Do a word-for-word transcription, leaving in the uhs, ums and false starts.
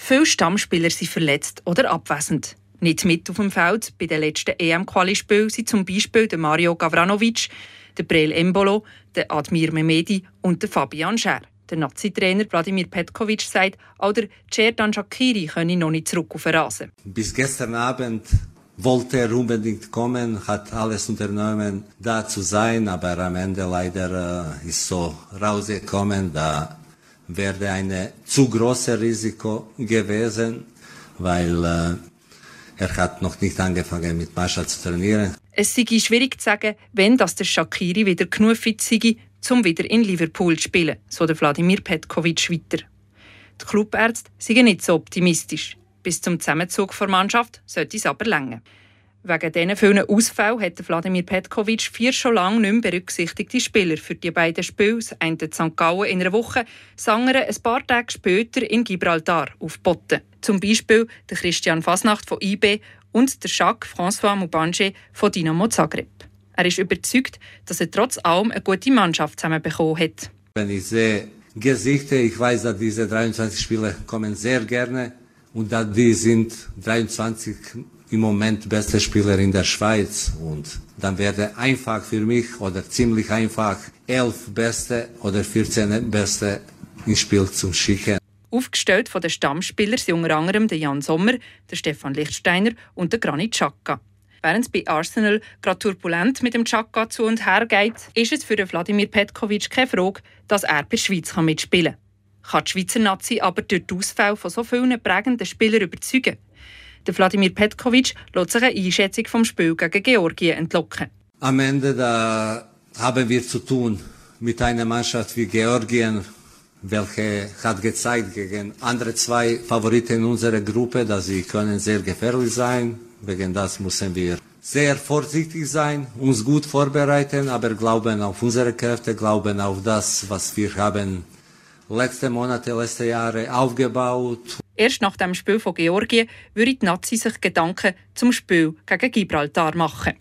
Viele Stammspieler sind verletzt oder abwesend. Nicht mit auf dem Feld bei den letzten E M-Quali-Spielen sind zum Beispiel der Mario Gavranovic, der Breel Embolo, der Admir Mehmedi und der Fabian Schär. Der Nazi-Trainer Vladimir Petkovic sagt, auch der Xherdan Shaqiri könne noch nicht zurück auf den Rasen. Bis gestern Abend wollte er unbedingt kommen, hat alles unternommen, da zu sein, aber am Ende leider äh, ist so rausgekommen, da wäre ein zu großes Risiko gewesen, weil äh, er hat noch nicht angefangen mit Mascha zu trainieren. Es sei schwierig zu sagen, wenn das der Shaqiri wieder genug fit sei, um wieder in Liverpool zu spielen, so der Vladimir Petkovic weiter. Die Clubärzte sind nicht so optimistisch. Bis zum Zusammenzug der Mannschaft sollte es aber länger. Wegen diesen vielen Ausfällen hat Vladimir Petkovic vier schon lange nicht mehr berücksichtigte Spieler für die beiden Spiele, das eine in Sankt Gallen in einer Woche, das andere ein paar Tage später in Gibraltar aufgeboten. Zum Beispiel der Christian Fasnacht von I B und der Jacques François Moubange von Dinamo Zagreb. Er ist überzeugt, dass er trotz allem eine gute Mannschaft zusammenbekommen hat. Wenn ich sehe Gesichter, ich weiß, dass diese dreiundzwanzig Spieler kommen sehr gerne und dass die sind dreiundzwanzig im Moment beste Spieler in der Schweiz. Und dann werde einfach für mich oder ziemlich einfach elf beste oder vierzehn beste ins Spiel zu schicken. Aufgestellt von den Stammspielern sind unter anderem der Jan Sommer, der Stefan Lichtsteiner und der Granit Xhaka. Während es bei Arsenal gerade turbulent mit dem Xhaka zu und her geht, ist es für Vladimir Petkovic keine Frage, dass er bei der Schweiz mitspielen kann. Kann die Schweizer Nazi aber durch die Ausfälle von so vielen prägenden Spielern überzeugen? Der Vladimir Petkovic lässt sich eine Einschätzung vom Spiel gegen Georgien entlocken. Am Ende da haben wir zu tun mit einer Mannschaft wie Georgien, welche hat gezeigt gegen andere zwei Favoriten in unserer Gruppe, dass sie können sehr gefährlich sein. Wegen das müssen wir sehr vorsichtig sein, uns gut vorbereiten, aber glauben auf unsere Kräfte, glauben auf das, was wir haben letzte Monate, letzte Jahre aufgebaut. Erst nach dem Spiel von Georgien würden die Nazis sich Gedanken zum Spiel gegen Gibraltar machen.